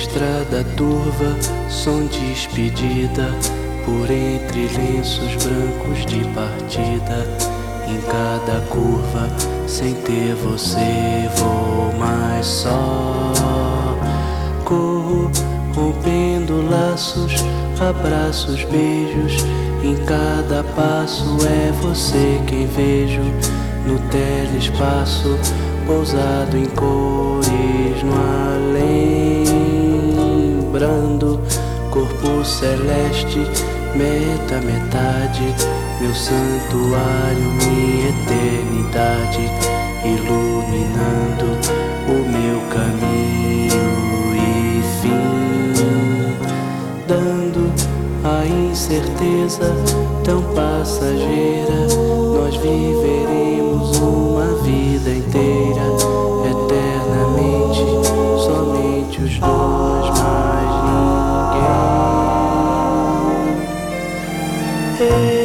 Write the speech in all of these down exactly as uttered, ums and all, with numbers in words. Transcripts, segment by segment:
estrada turva, som despedida, por entre lenços brancos de partida. Em cada curva, sem ter você, vou mais só. Corro, rompendo laços, abraços, beijos. Em cada passo é você quem vejo no telespaço, pousado em cores no além, brando, corpo celeste, meta, metade, meu santuário, minha eternidade, iluminando o meu caminho e fim, dando a incerteza tão passageira. Nós viveremos uma vida inteira, eternamente, somente os dois, mais ninguém.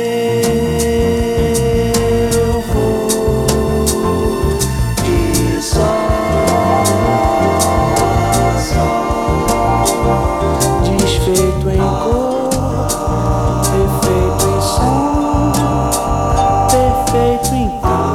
Eu vou de sol a sol, desfeito em cor, perfeito em som, perfeito em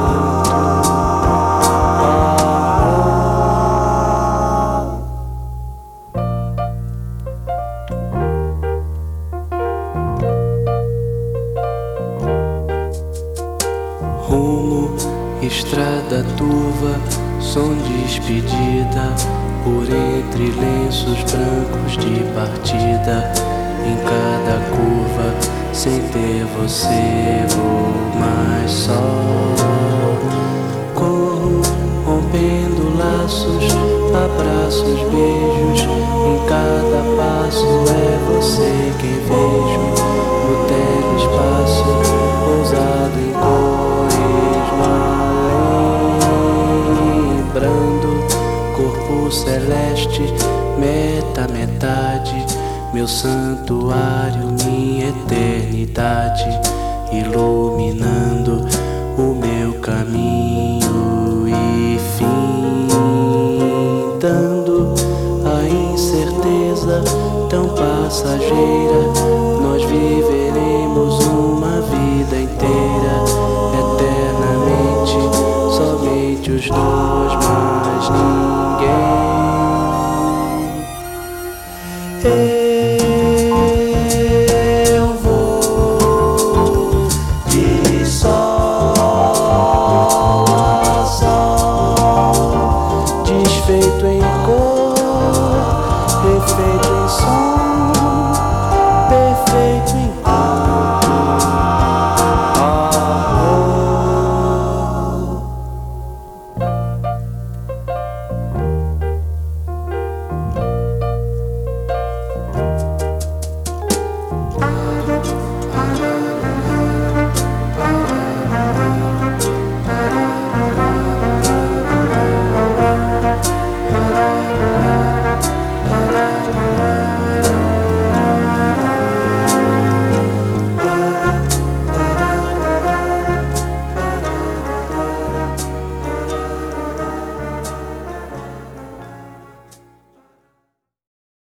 rumo, estrada turva, som despedida, por entre lenços brancos de partida. Em cada curva, sem ter você, vou mais só. Corro, rompendo laços, abraços, beijos. Em cada passo é você quem vejo no telespaço, pousado em cores no além, brando, corpo celeste, meta, metade, meu santuário, minha eternidade, iluminando o meu caminho e fim, dando a incerteza tão passageira.